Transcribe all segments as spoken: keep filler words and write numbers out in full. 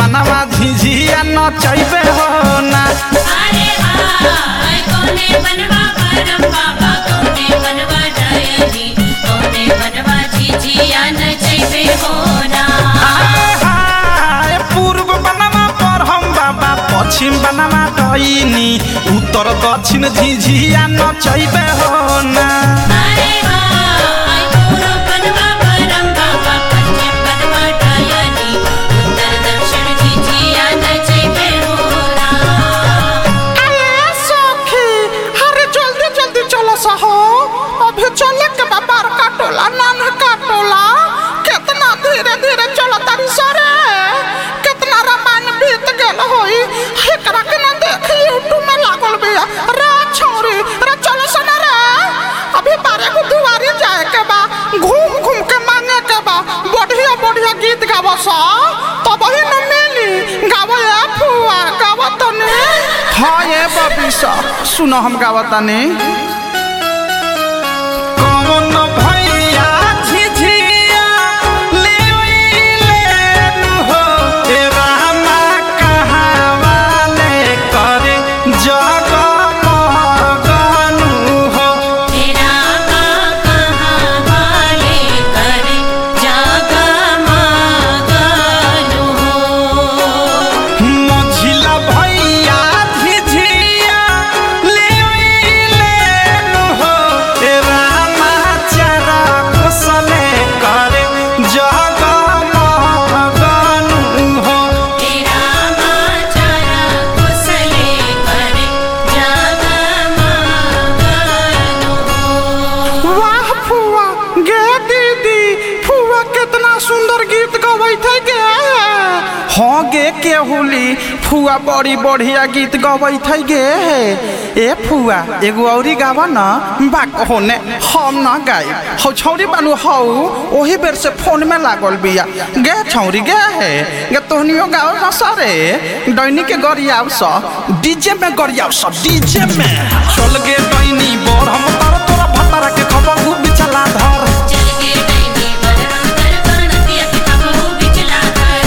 बनवा झिझिया नचैबे हो ना। अरे हाय कौने बनवा परम बाबा कौने बनवा डायनी कौने बनवा झिझिया नचैबे हो ना। अरे हाय पूर्व बनवा परम बाबा पश्चिम बनवा डायनी उत्तर दक्षिण झिझिया नचैबे हो ना। अरे हाय पूर्व बनवा परम बाबा पश्चिम बनवा डायनी उत्तर दक्षिण झिझिया नचैबे हो ना। अरे सखी अरे जल्दी जल्दी चलो सहो अभी चले के बाबार का टोला नान का टोला कितना धीरे धीरे चलो तारी सरे कितना रामायण बीत गेल होई एकरा के ना देखी यूट्यूब में लागल बिया रे छोरी रे चलो सना रे अभी बारे को दुआरी जाए के बा घूम घूम के मांगे के बा बढ़िया बढ़िया गीत गावो सा तब ही न मिली गावो या फुआ गावो तने। हाँ ये बबीसा सुनो हम गावतानी। कौन भैया झिझिया ले लेनु हो ए रामा कहावा ले करे जगमगनु हो। तेरा माँ कहाँ वाले करे जगमगनु हो। मझिला भैया झिझिया ले लेनु हो ए रामा चारा कुशले करे जगमगनु हो। तेरा माँ चारा कुशले करे जगमगनु हो। वाह फुआ गे दीदी फुआ कितना सुंदर गीत गवैत है गे। हाँ गे केहुली फुआ बड़ी बढ़िया गीत गवैत है गे। ए फुआ एगो औरी गावा न बा होने हम न गाई हौ छौरी बानू हौ ओही बेर से फोन में लागल बिया गे छौरी गे है गे तोहनियो गाओ न सरे डैनी के गरियाव स डीजे में गरियाव स डीजे में चल गे डैनी बोर हम तर तोरा भतारा के खबर हु बिचला धर। चल के डैनी बरम कर कणतिया के खबहु बिचला कर।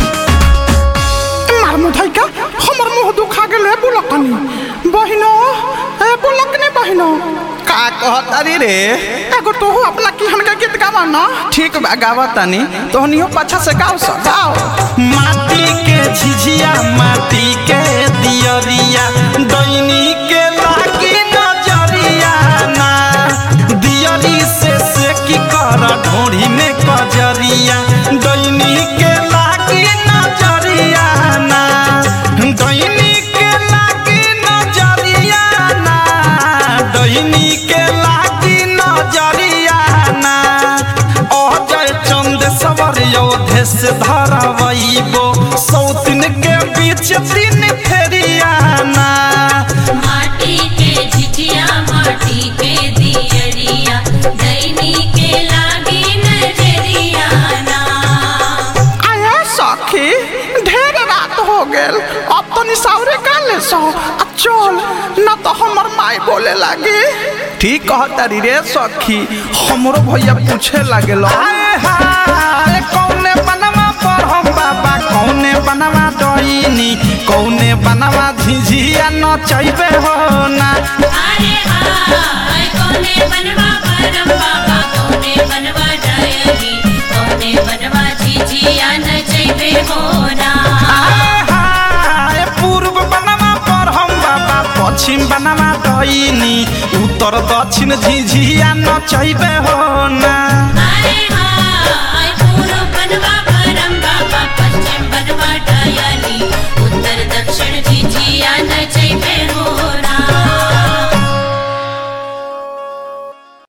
मार मुठाई का हमर मुंह दुखा गेल है बुलकनी बहिनो ए बुलकनी बहिनो का कहतारी रे एगो तोहू अपना किहन के गीत गावा ना। ठीक बा गावतानी तोहनियो पाछा से गाओ स गाओ। माटी के झिझिया माटी के दियरिया दैनी के लागी नजरिया ना दियरी से से की कर ढोरी में कजरिया दैनी के लागी नजरिया ना दैनी के लागी नजरिया ना दैनी के लागी नजरिया ना अजय चंद सवर योधे से धरवैबो सौतिन के बीच दिन फेरियाना। माटी के झिझिया माटी के दियरिया दैनी के लागी नजरिया ना। आया सखी ढेर रात हो गेल अब तो निसावरे का ले सो आ चल न तो हमर माई बोले लागी। ठीक कहतारी रे सखी हमरो भैया पूछे लागेलो हाय हाय कौने बनवा पर हम बाबा कौने बनवा डईनी कौने बनवा झिझिया नचैबे हो ना। अरे हाय कौने बनवा परम बाबा कौने बनवा डायनी कौने बनवा झिझिया नचैबे हो ना। अरे हाय पूर्व बनवा पर हम बाबा पश्चिम बनवा डईनी उत्तर दक्षिण झिझिया नचैबे हो ना। अरे